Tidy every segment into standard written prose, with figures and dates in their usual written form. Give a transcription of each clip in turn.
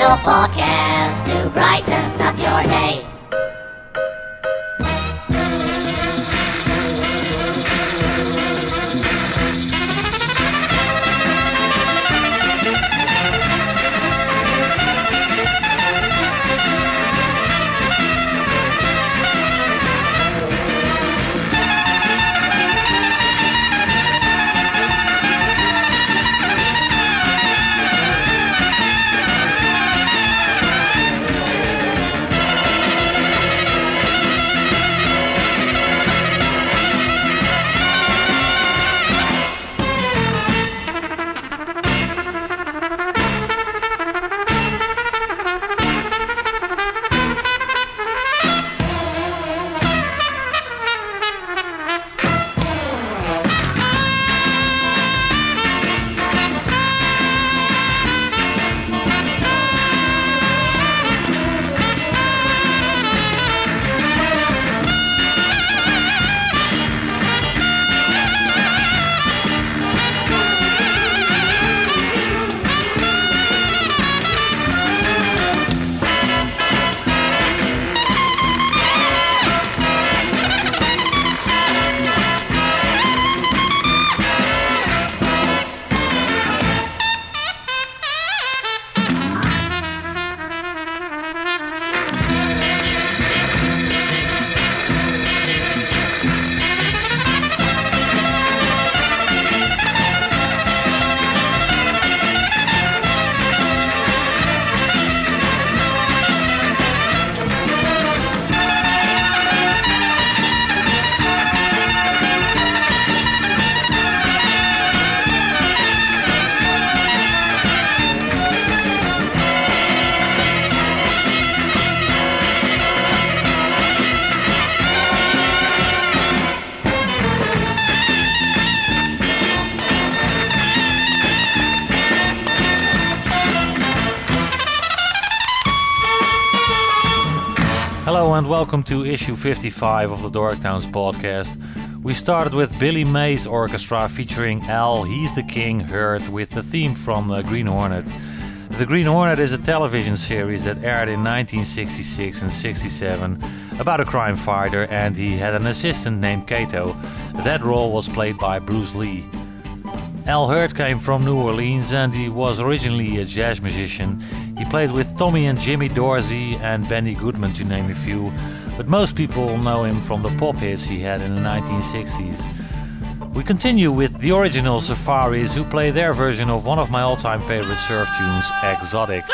little podcast to brighten up your day. Hello and welcome to issue 55 of the Dork Towns podcast. We started with Billy Mays Orchestra featuring Al, He's the King, Hurt with the theme from The Green Hornet. The Green Hornet is a television series that aired in 1966 and 67 about a crime fighter, and he had an assistant named Kato. That role was played by Bruce Lee. Al Hurt came from New Orleans and he was originally a jazz musician. He played with Tommy and Jimmy Dorsey and Benny Goodman, to name a few, but most people know him from the pop hits he had in the 1960s. We continue with the original Safaris, who play their version of one of my all-time favorite surf tunes, Exotic.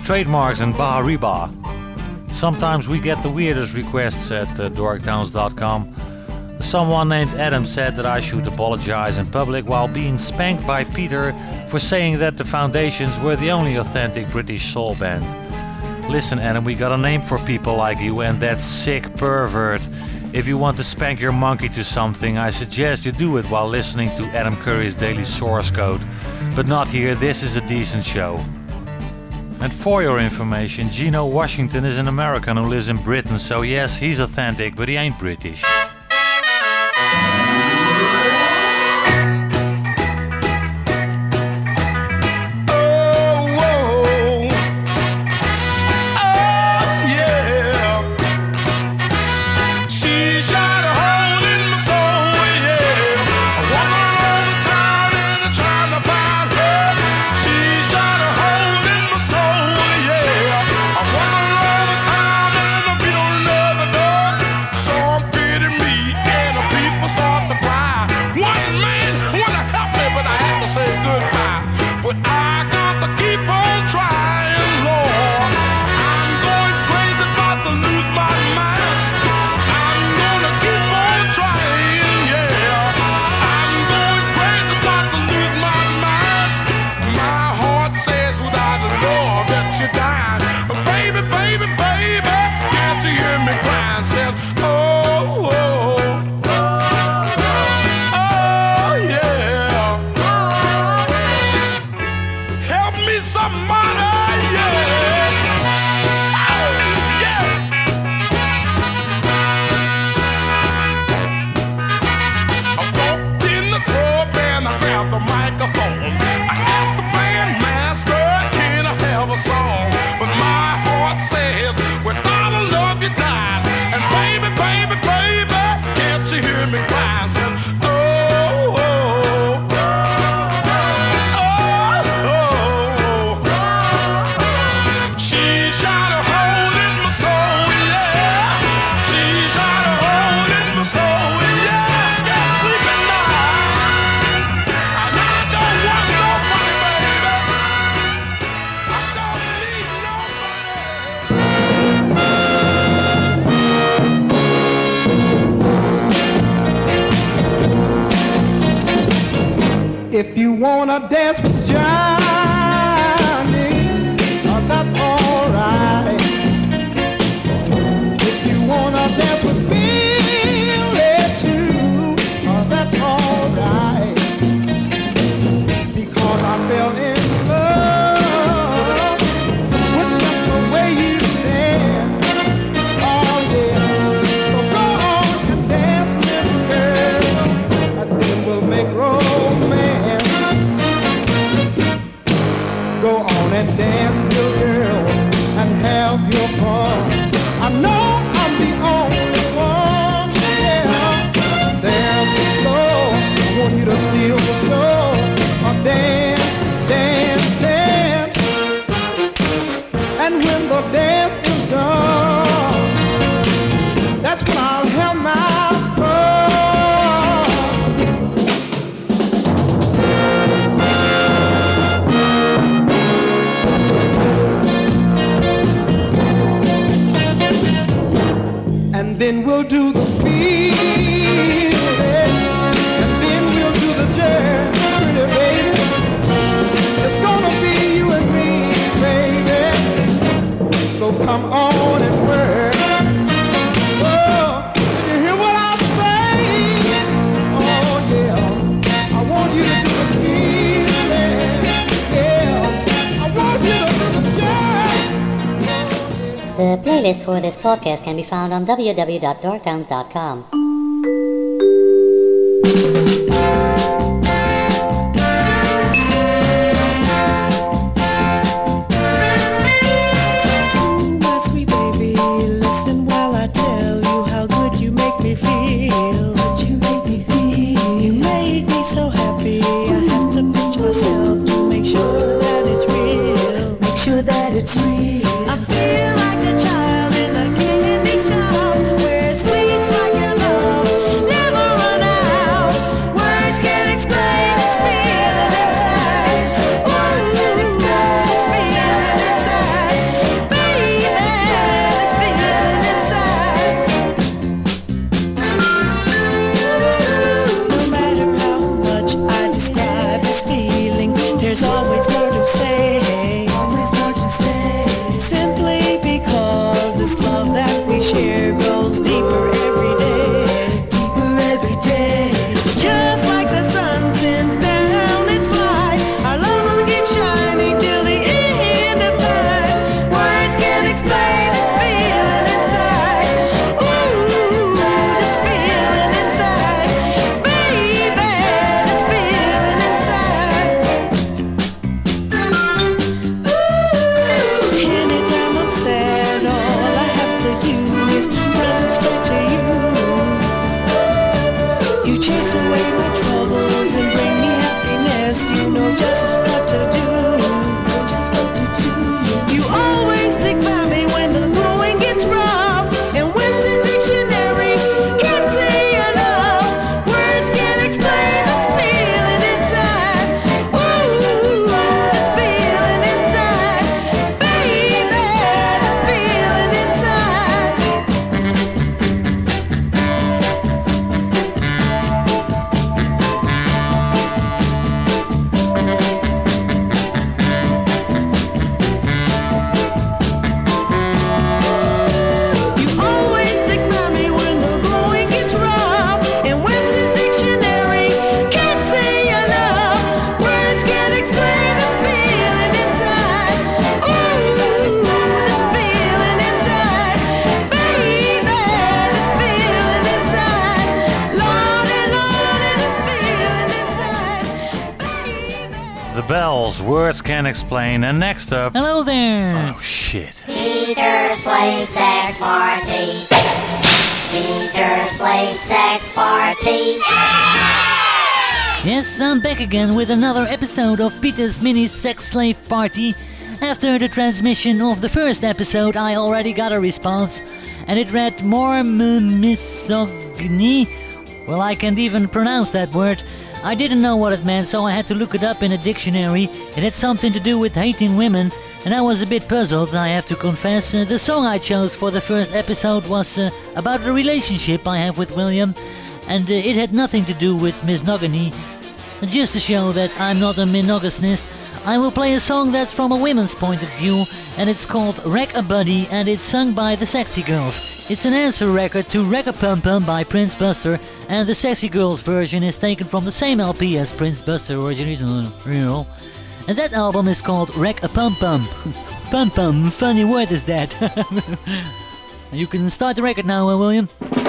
trademarks and Bahariba. Sometimes we get the weirdest requests at dorktowns.com. Someone named Adam said that I should apologize in public while being spanked by Peter for saying that the Foundations were the only authentic British soul band. Listen, Adam, we got a name for people like you, and that's sick pervert. If you want to spank your monkey to something, I suggest you do it while listening to Adam Curry's Daily Source Code. But not here, this is a decent show. And for your information, Gino Washington is an American who lives in Britain, so yes, he's authentic, but he ain't British. If you wanna dance with Johnny, that's alright. If you wanna dance with Billy too, that's alright. Because I fell in love with just the way you dance. Oh yeah, so go on and dance, little girl, and then we'll make romance. Go on and dance, little girl, and have your fun. I know I'm the only one, yeah. Dance the floor, I want you to steal the show. Dance, dance, dance. And when the dance is done, that's when I'll have my and then we'll do the feeling, and then we'll do the jazz, pretty baby. It's gonna be you and me, baby. So come on and work. Oh, you hear what I say? Oh yeah, I want you to do the feeling. Yeah, I want you to do the jazz. The playlist for this podcast can be found on www.dorktowns.com. My sweet baby, listen while I tell you how good you make me feel. What you make me feel. You make me so happy. I have to pinch myself to make sure that it's real. Make sure that it's real. I feel like a child in a candy shop, where sweets like your love never run out. Words can't explain this feeling inside. Words can't explain this feeling inside. bells, words can explain. And next up... Hello there! Oh, shit. Peter Slave Sex Party. Peter Slave Sex Party. Yes, I'm back again with another episode of Peter's Mini Sex Slave Party. After the transmission of the first episode, I already got a response, and it read more misogyny. Well, I can't even pronounce that word. I didn't know what it meant, so I had to look it up in a dictionary. It had something to do with hating women, and I was a bit puzzled, I have to confess. The song I chose for the first episode was about the relationship I have with William, and it had nothing to do with misogyny. Just to show that I'm not a monogamist, I will play a song that's from a women's point of view, and it's called Wreck a Buddy, and it's sung by the Sexy Girls. It's an answer record to Wreck a Pum Pum by Prince Buster, and the Sexy Girls version is taken from the same LP as Prince Buster original. And that album is called Wreck a Pum Pum. Pum Pum, funny word is that. You can start the record now, William.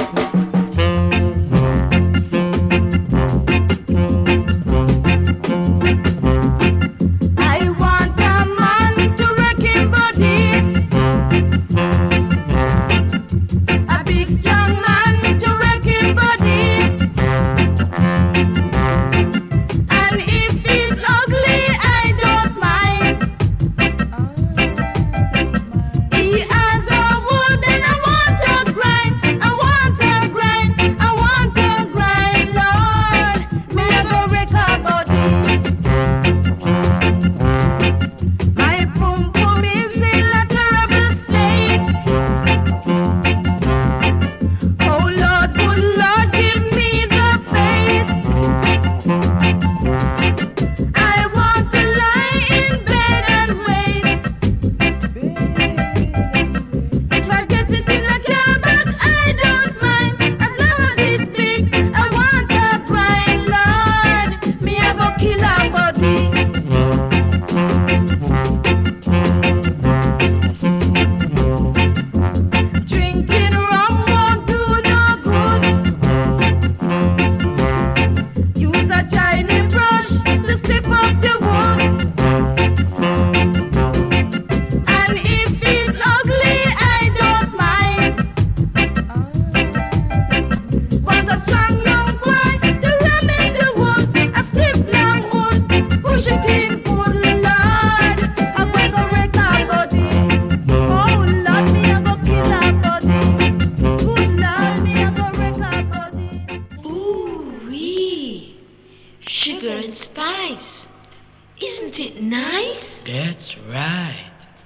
Sugar and spice. Isn't it nice? That's right.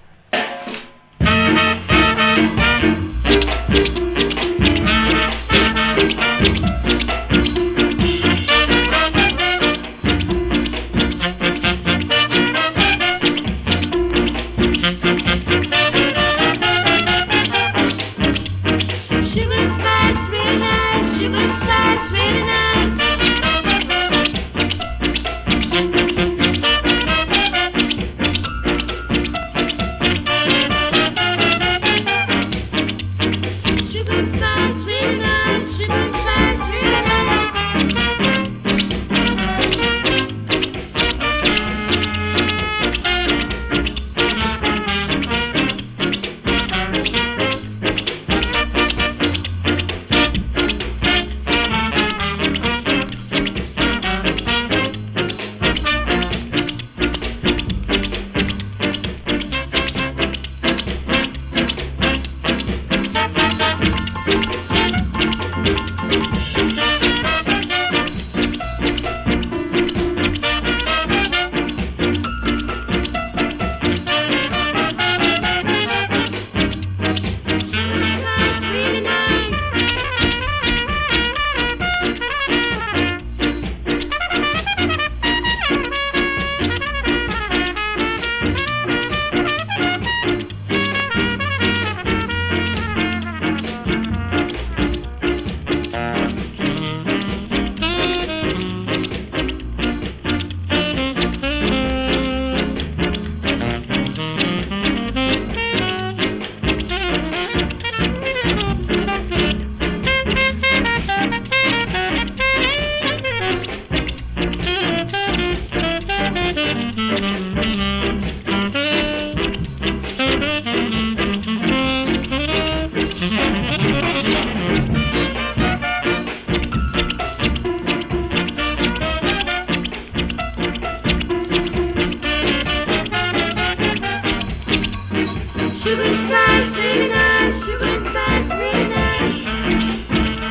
Sugar and spice, really nice. Sugar and spice, really nice. Sugar and spice, really nice. Sugar and spice, really nice.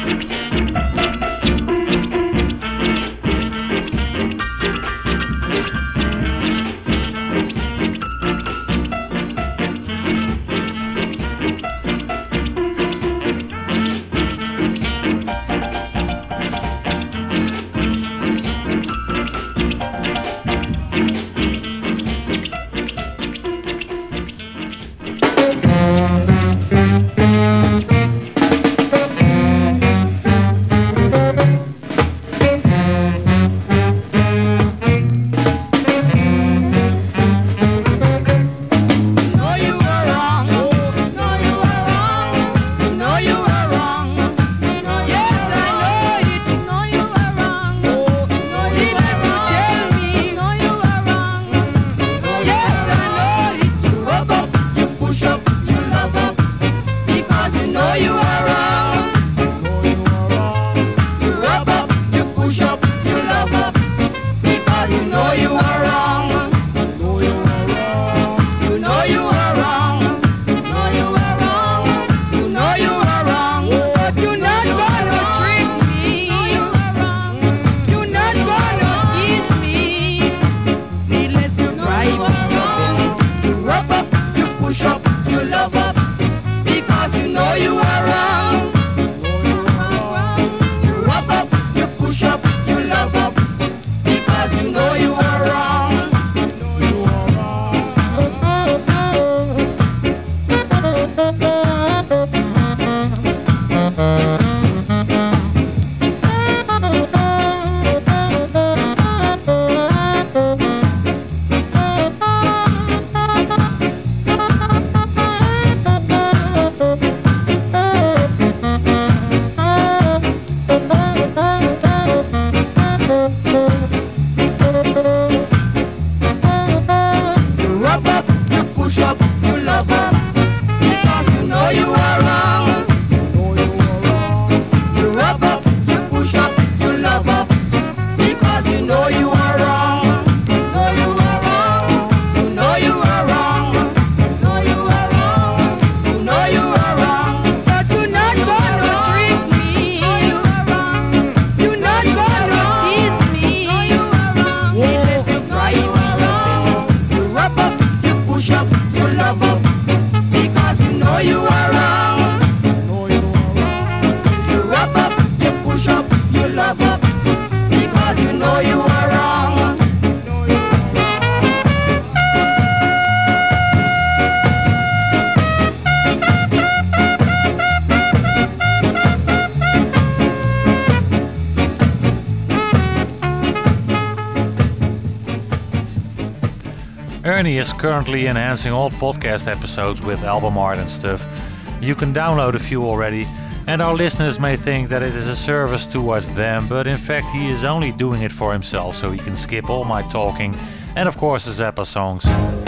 Ernie is currently enhancing all podcast episodes with album art and stuff. You can download a few already, and our listeners may think that it is a service towards them, but in fact he is only doing it for himself so he can skip all my talking and of course the Zappa songs.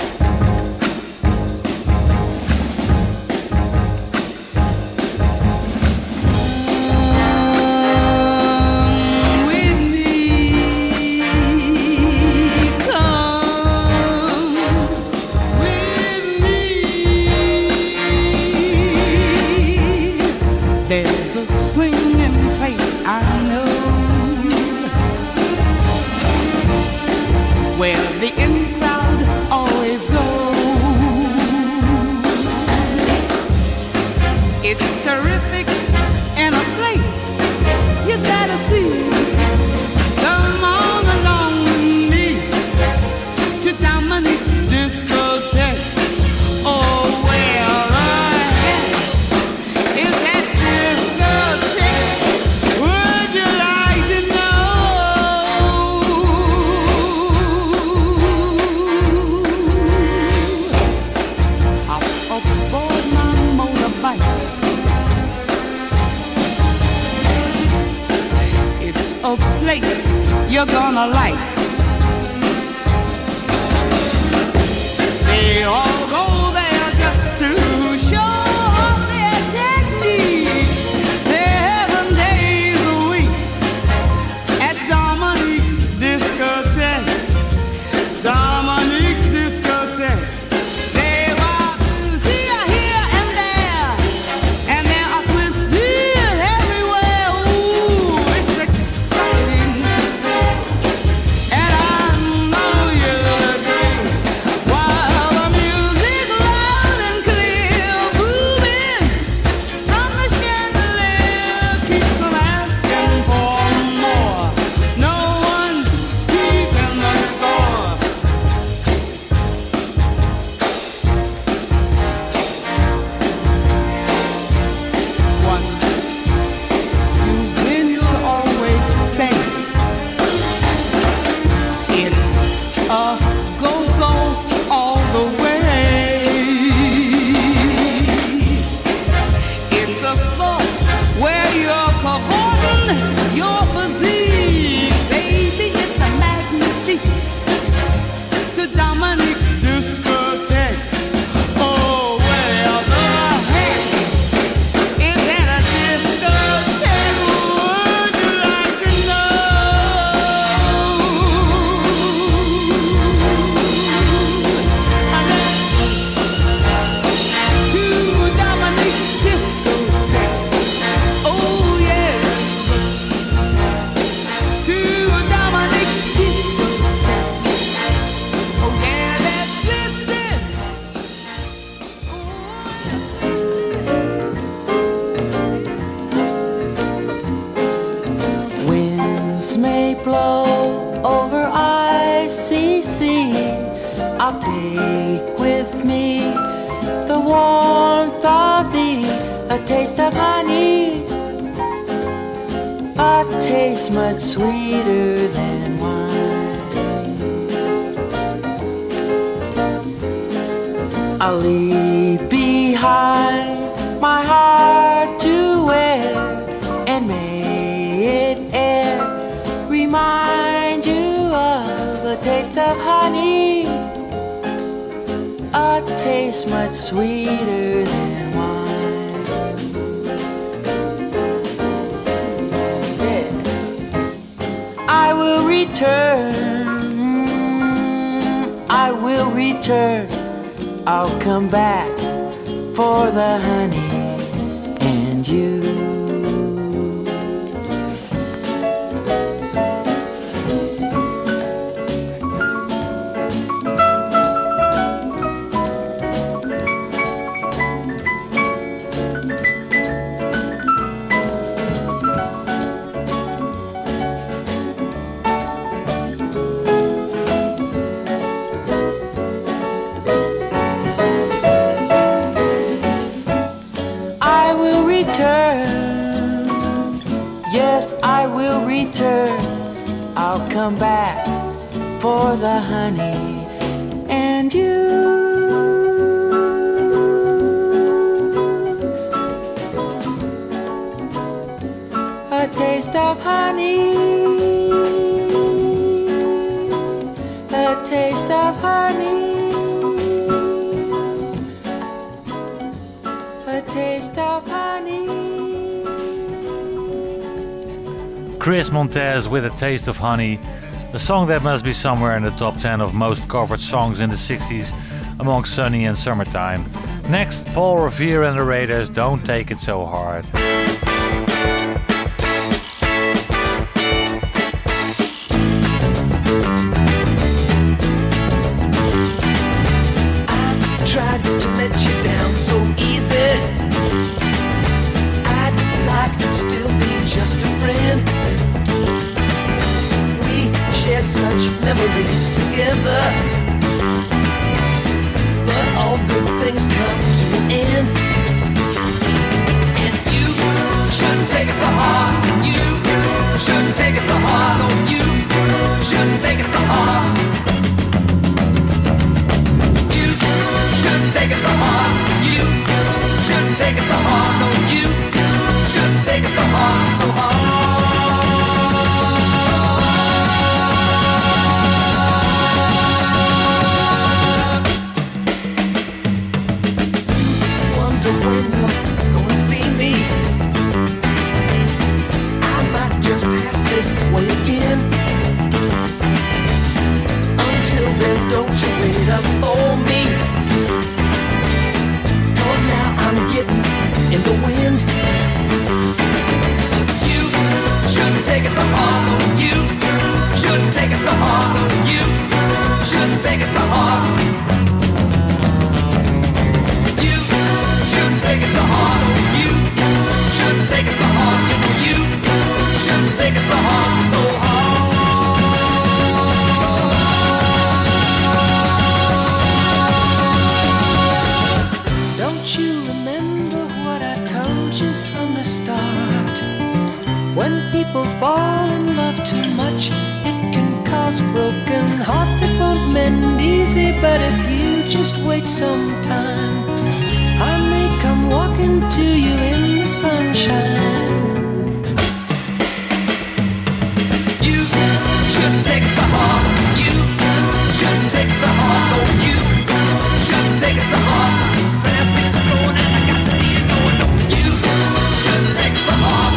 There's a swinging place I know where the in crowd always goes. It's terrific and a place you gotta see. Come on along with me to Dominique's discotheque. Oh, well, is that would you like to know? Up aboard my motorbike, it's a place you're gonna like. They all go there just to show off their technique. 7 days a week at Dominique's discotheque. Dominique's discotheque. They want to see a I'll take with me the warmth of thee, a taste of honey, a taste much sweeter than wine. I'll leave behind my heart to wear, and may it e'er remind you of a taste of honey, a taste much sweeter than wine. Yeah. I will return, I'll come back for the honey and you. Yes, I will return. I'll come back for the honey and you. A taste of honey, a taste of honey, a taste of honey. Chris Montez with A Taste of Honey, a song that must be somewhere in the top 10 of most covered songs in the 60s among Sunny and Summertime. Next, Paul Revere and the Raiders, Don't Take It So Hard. Tried to let you down so easy. I'd like to still be just a friend. We shared such memories together, but all good things come to an end. And you shouldn't take it so hard. You shouldn't take it so hard. No, you shouldn't take it so hard. Shouldn't take it so hard. You shouldn't take it so hard. No, you shouldn't take it so hard, so hard. Wonder when you're gonna see me. I might just pass this way again. Until then, don't you wait up for me. I'm getting in the wind. But you shouldn't take it so hard. No, you shouldn't take it so hard. No, you shouldn't take it so hard. You shouldn't take it so hard. No, you shouldn't take it so hard. You shouldn't take it so hard, so hard. When people fall in love too much, it can cause a broken heart that won't mend easy. But if you just wait some time, I may come walking to you in the sunshine. You shouldn't take it so hard. You shouldn't take it so hard. No, you shouldn't take it so hard. Fast is going and I got to be going. No, you shouldn't take it so hard.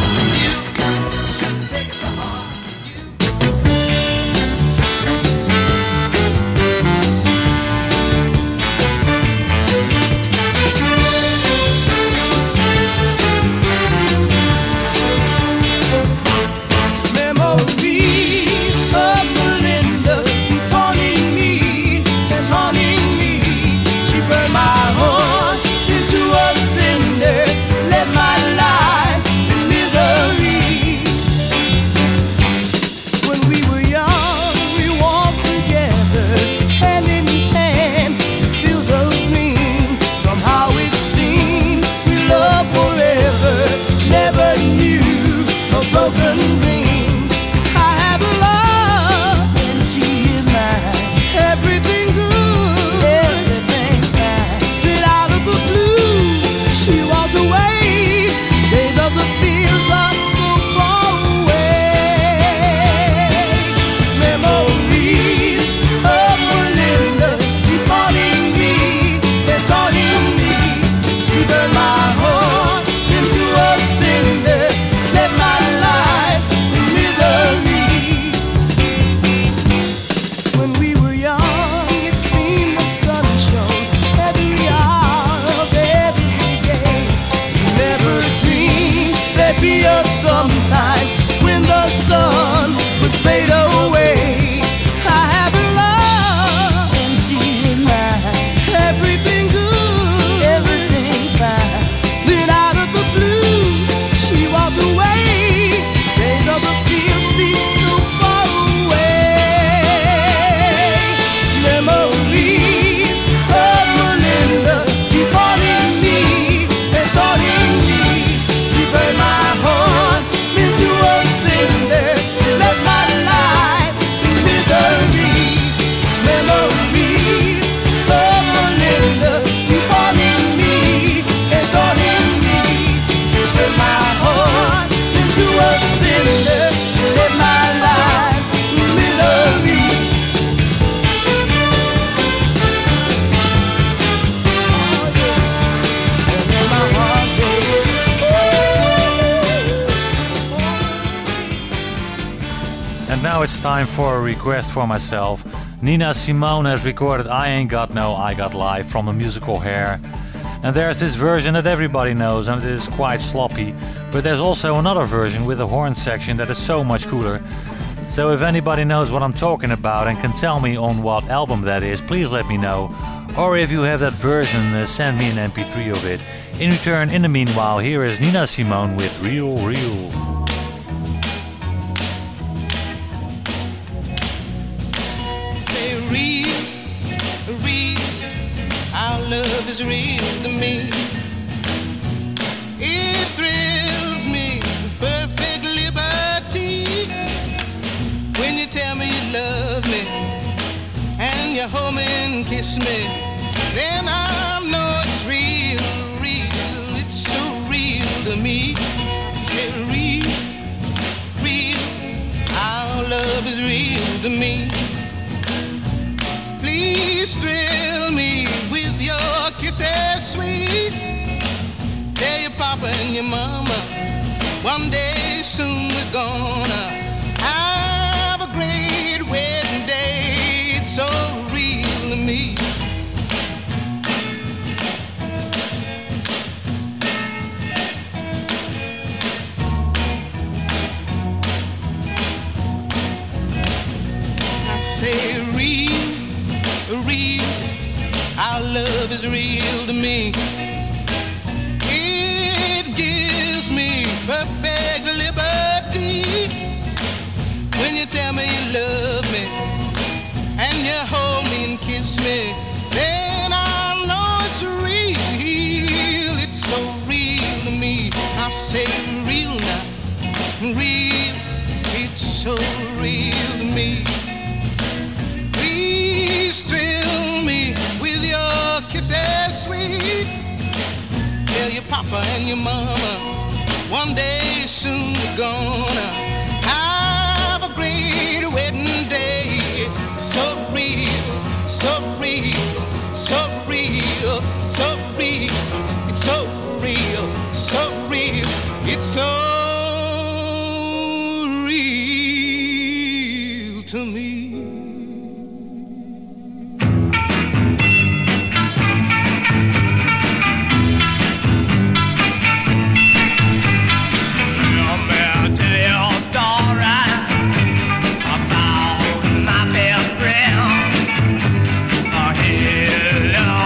now it's time for a request for myself. Nina Simone has recorded I Ain't Got No, I Got Life from the musical Hair. And there's this version that everybody knows and it is quite sloppy. But there's also another version with a horn section that is so much cooler. So if anybody knows what I'm talking about and can tell me on what album that is, please let me know. Or if you have that version, send me an MP3 of it. In return, in the meanwhile, here is Nina Simone with Real Real. Say real, real, our love is real to me. It thrills me with perfect liberty. When you tell me you love me and you hold me and kiss me, then I know it's real, real, it's so real to me. Say real, real, our love is real to me. Please thrill me with your kisses sweet. Tell your papa and your mama, one day soon we're gonna have a great wedding day. It's so real to me. I say real, real, our love is real to me. It gives me perfect liberty. When you tell me you love me and you hold me and kiss me, then I know it's real. It's so real to me. I say real now, real. It's so real to me. Please thrill me with your kisses sweet. Tell your papa and your mama, one day soon we're gonna have a great wedding day. It's so real, so real, so real, so real. It's so real, so real. It's so real to me. About my best friend, he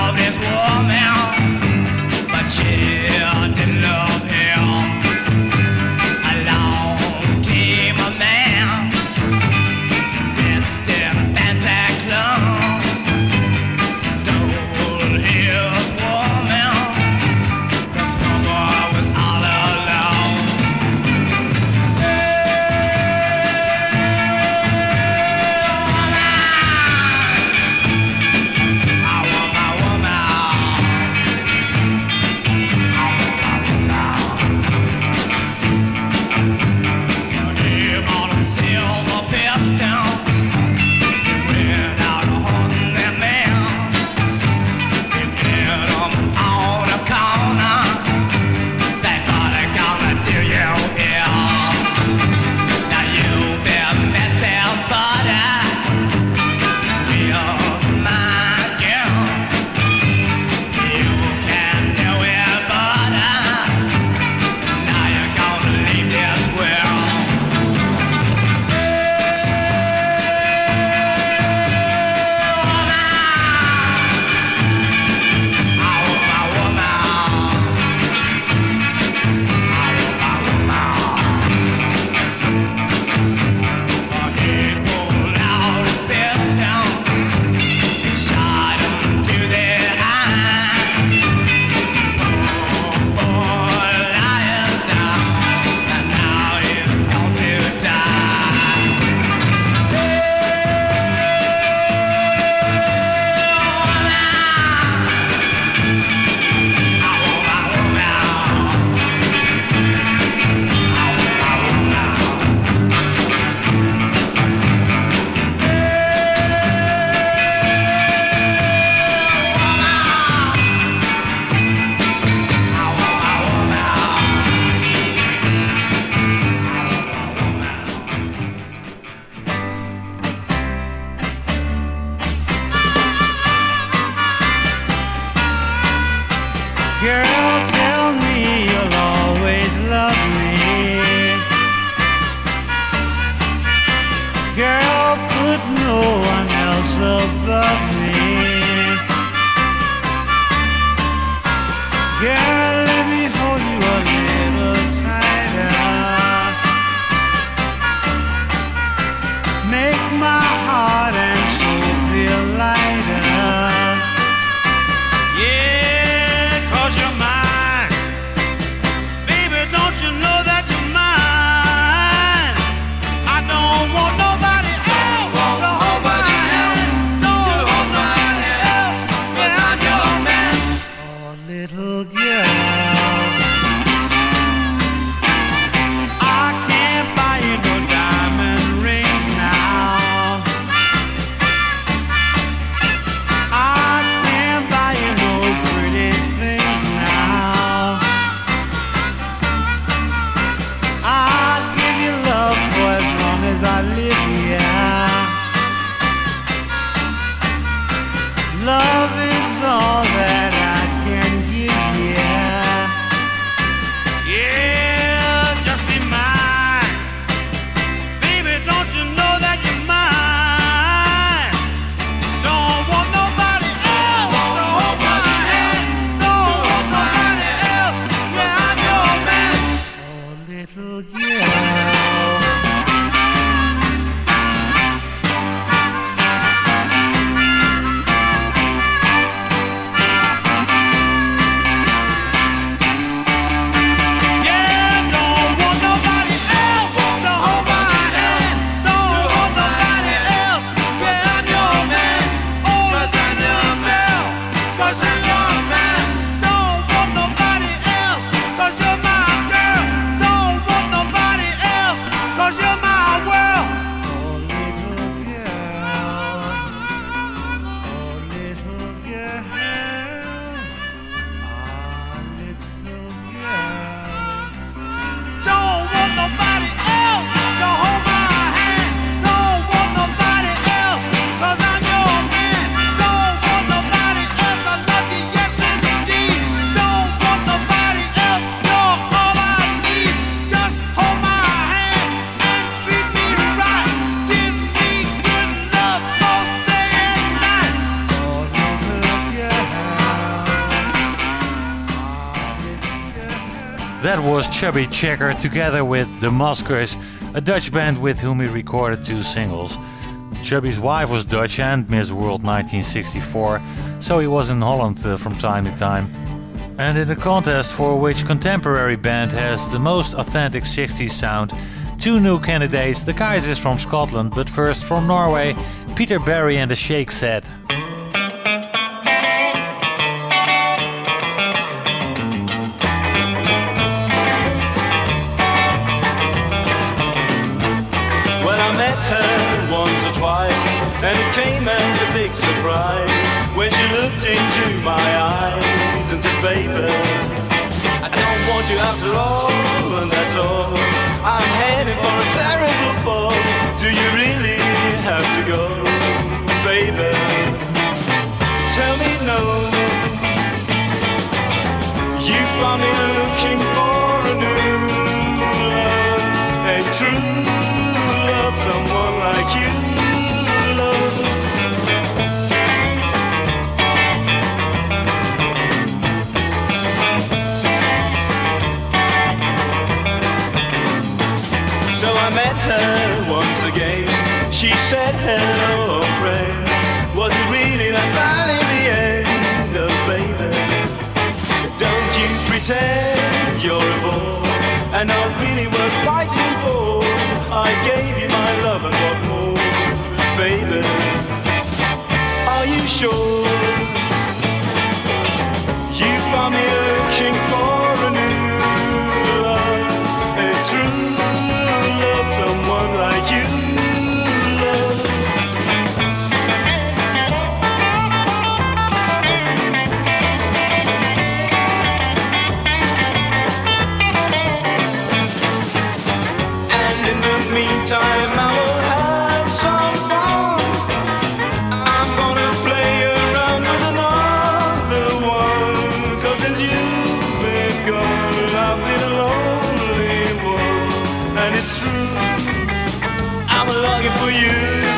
That was Chubby Checker together with The Maskers, a Dutch band with whom he recorded 2 singles. Chubby's wife was Dutch and Miss World 1964, so he was in Holland from time to time. And in the contest for which contemporary band has the most authentic 60s sound, 2 new candidates, the Kaisers from Scotland, but first from Norway, Peter Berry and the Shake Set. Well, I met her once or twice, and it came as a big surprise when she looked into my eyes and said, baby, I don't want you after all, and that's all. I'm heading for a terrible fall. Do you really have to go, baby? Tell me no. You found me looking for a new love, a true love, someone like you, love. So I met her once again. She said, hello, old friend. Was it really that bad in the end? Oh, baby, don't you pretend you're a bore and not really worth fighting for. I gave you my love and what more, baby? Are you sure? You found me looking for a new love, a true love, someone like you, love. And in the meantime I will have some fun. I'm gonna play around with another one, 'cause since you've been gone I've been a lonely one. And it's true, I'm longing for you.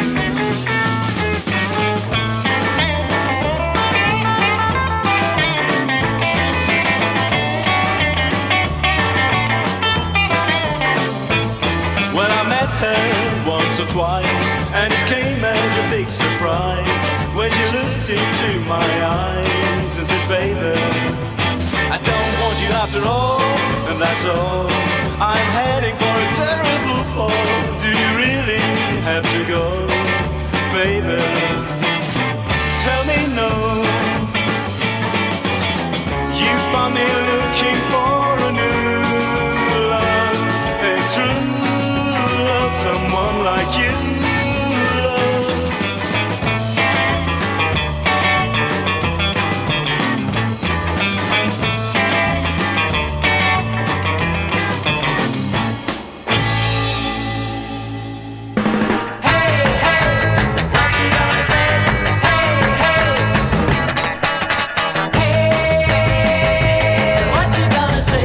Well, I met her once or twice, and it came as a big surprise when she looked into my eyes and said, baby, I don't want you after all, and that's all. I'm heading for a terrible fall. Do you really have to go, baby? Tell me no. You found me looking for a new love, a true love, someone like you, love. What you gonna say?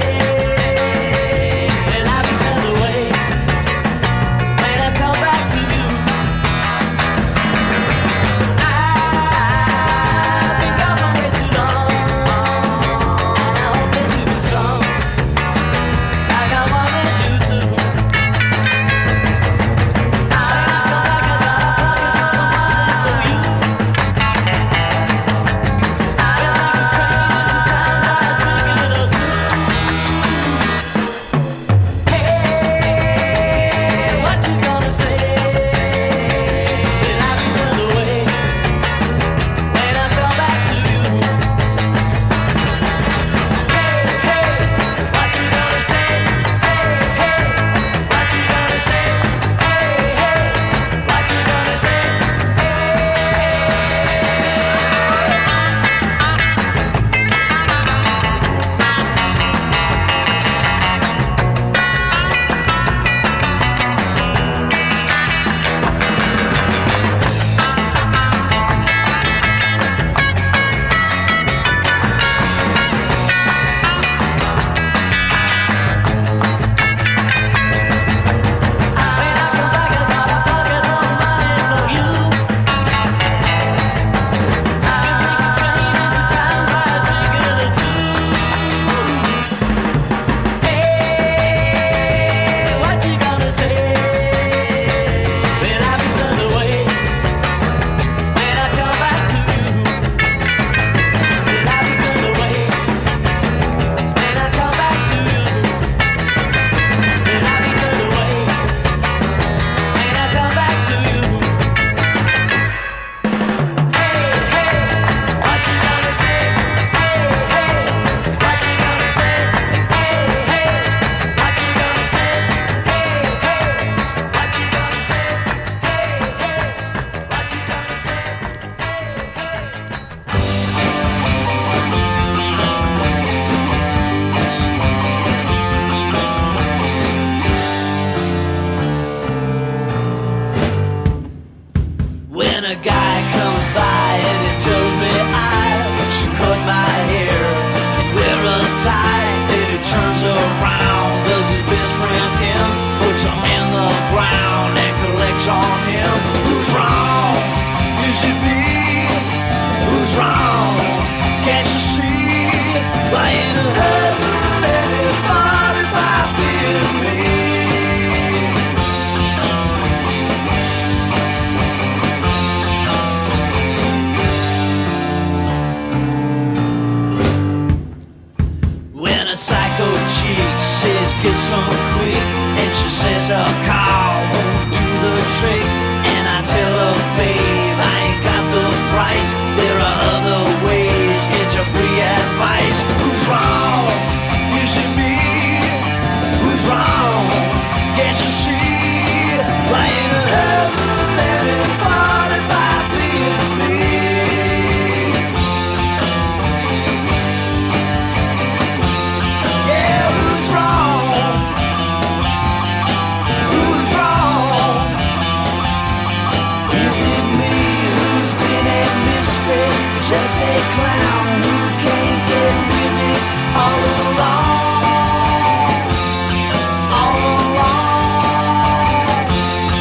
just a clown who can't get with it all along, all along.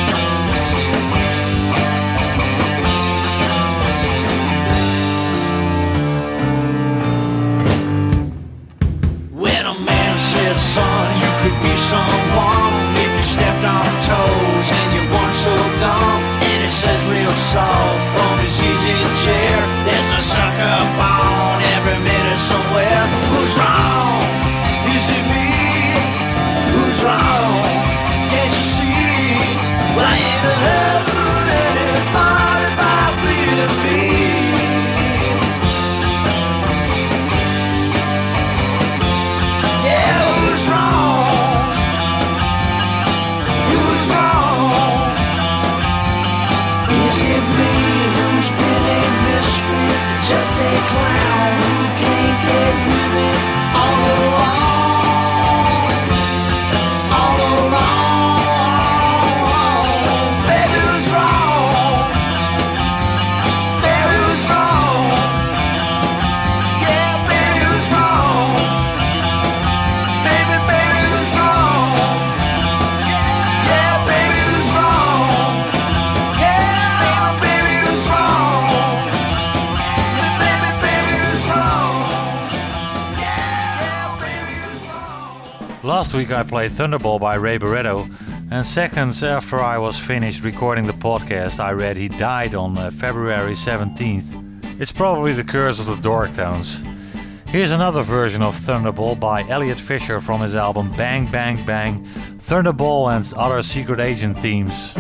When a man says, son, you could be someone if you stepped on toes and you weren't so dumb, and it says real soft from his easy chair, there's a sucker born every minute somewhere. Who's wrong? Is it me? Who's wrong? Can't you see? Why ain't hurting anybody by being me? Yeah, who's wrong? Who's wrong? Is it me who's been a misfit? Just a clown who can't get with it all along, all along. Baby, who's wrong? Baby, who's wrong? Yeah, baby, who's wrong? Baby, baby, who's wrong? Yeah, baby, who's wrong? Yeah, baby, who's wrong? Yeah, baby, baby, who's wrong? Yeah, baby, who's wrong? Last week I played Thunderball by Ray Barretto, and seconds after I was finished recording the podcast I read he died on February 17th. It's probably the curse of the Dorktowns. Here's another version of Thunderball by Elliot Fisher from his album Bang Bang Bang, Thunderball and Other Secret Agent Themes.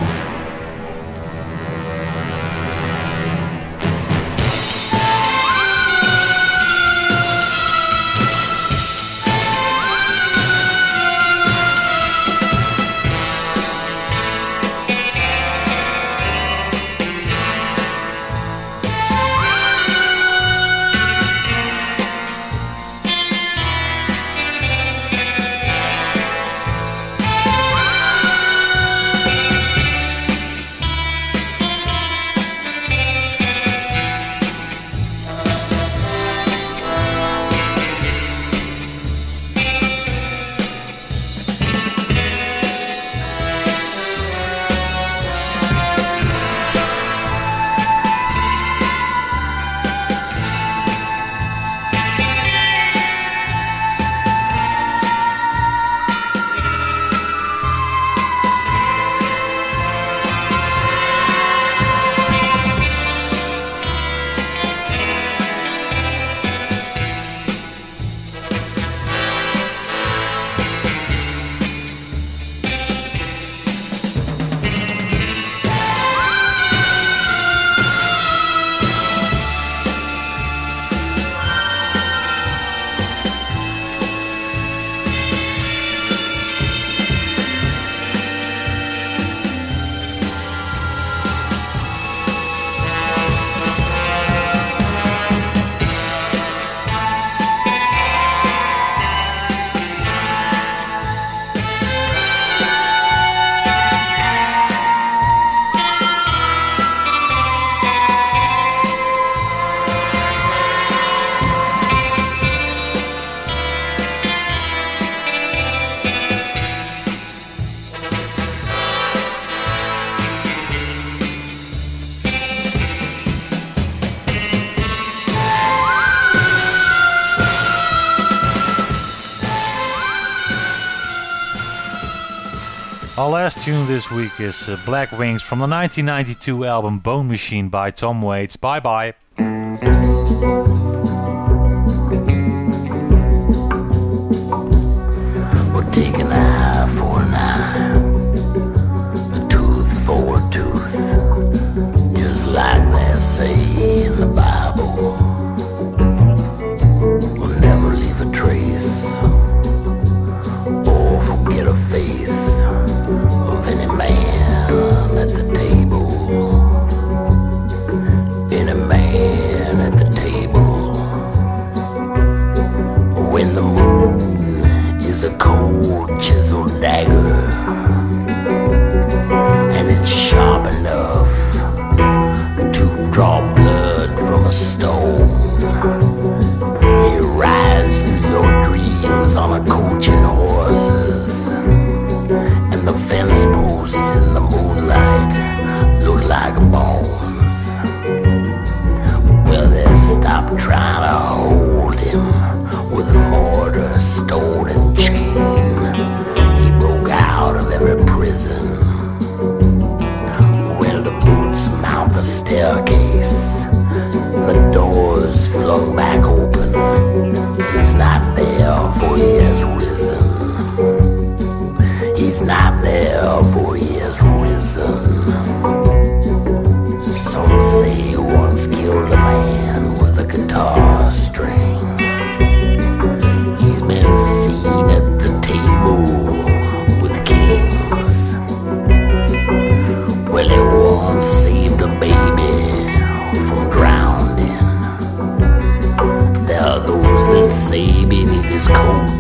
Our last tune this week is Black Wings from the 1992 album Bone Machine by Tom Waits. Bye bye. We'll take an eye for an eye, a tooth for a tooth, just like they say in the Bible. We'll never leave a trace or forget a face of any man at the table, any man at the table. When the moon is a cold chiseled dagger, and it's sharp enough to draw blood from a a stone. He rides through your dreams on a coach and horses, and the fence posts in the moonlight look like bones. Well, they stopped trying to hold him with a mortar, stone, and chain. He broke out of every prison. Well, the boots mount the staircase, the doors flung back open. He's not there, for he has risen. He's not there, for he has risen. Some say he once killed a man with a guitar string. He's been seen at the table with kings. Well, he once saved a baby from drowning. There are those that say beneath his coat